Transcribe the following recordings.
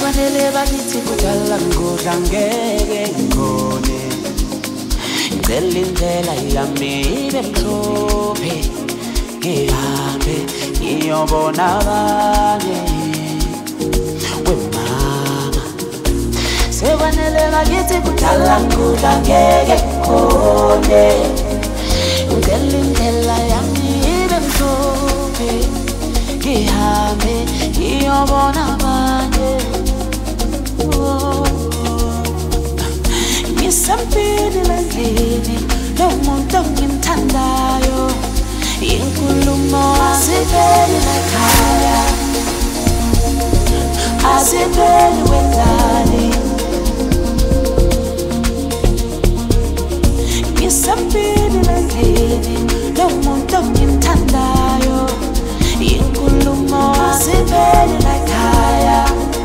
Sekwanele bakithi kudala ngodla ngeke ngikhone. Ngicela indlela yami ibe mhlophe, ngihambe ngiyobona abanye. Wemama sekwanele bakithi kudala ngodla ngeke ngikhone. Ngicela indlela yami ibe mhlophe, ngihambe ngiyobona abanye. Ngisempini lendlini lomuntu engimthandayo, inkulumo asiveli lakhaya, asiveli wendlali. Ngisempini lendlini lomuntu engimthandayo, inkulumo asiveli lakhaya,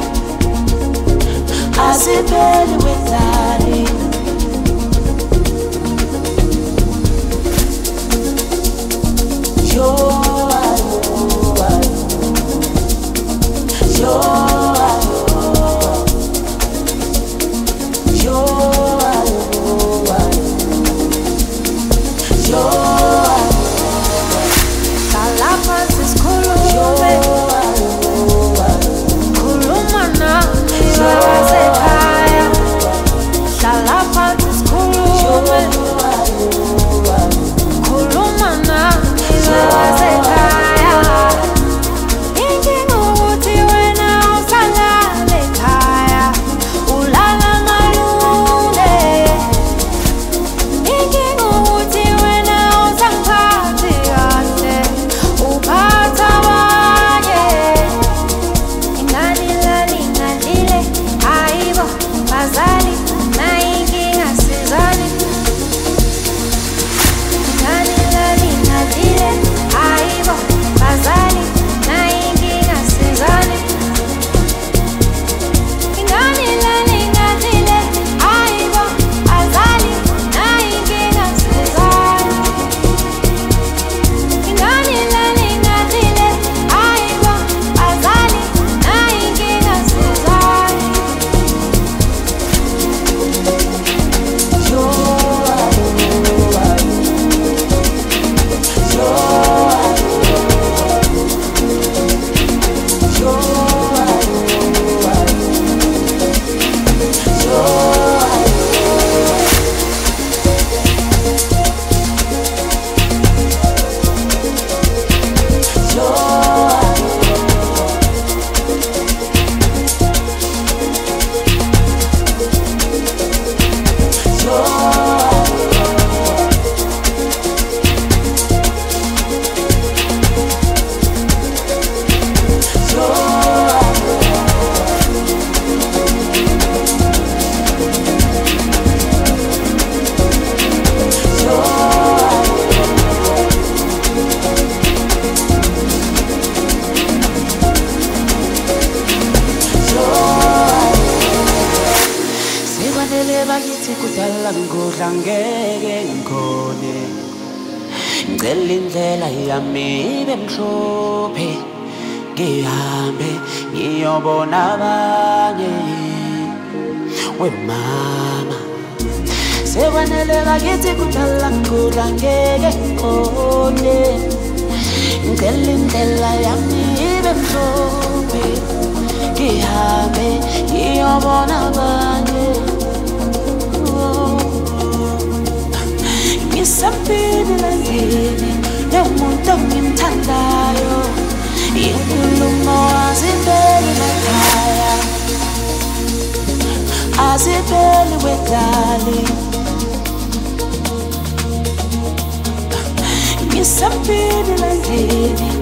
asiveli wendlali. Bakithi kudala ngodla ngeke ngikhone. Ngicela indlela yami ibe mhlophe, ngihambe ngiyobona abanye. Wemama sekwanele bakithi kudala ngodla ngeke ngikhone. Ngicela indlela yami ibe mhlophe, ngihambe ngiyobona abanye. Ngisempini lendlini lomuntu engimthandayo, inkulumo asiveli lakhaya, asiveli wendlali. Ngisempini lendlini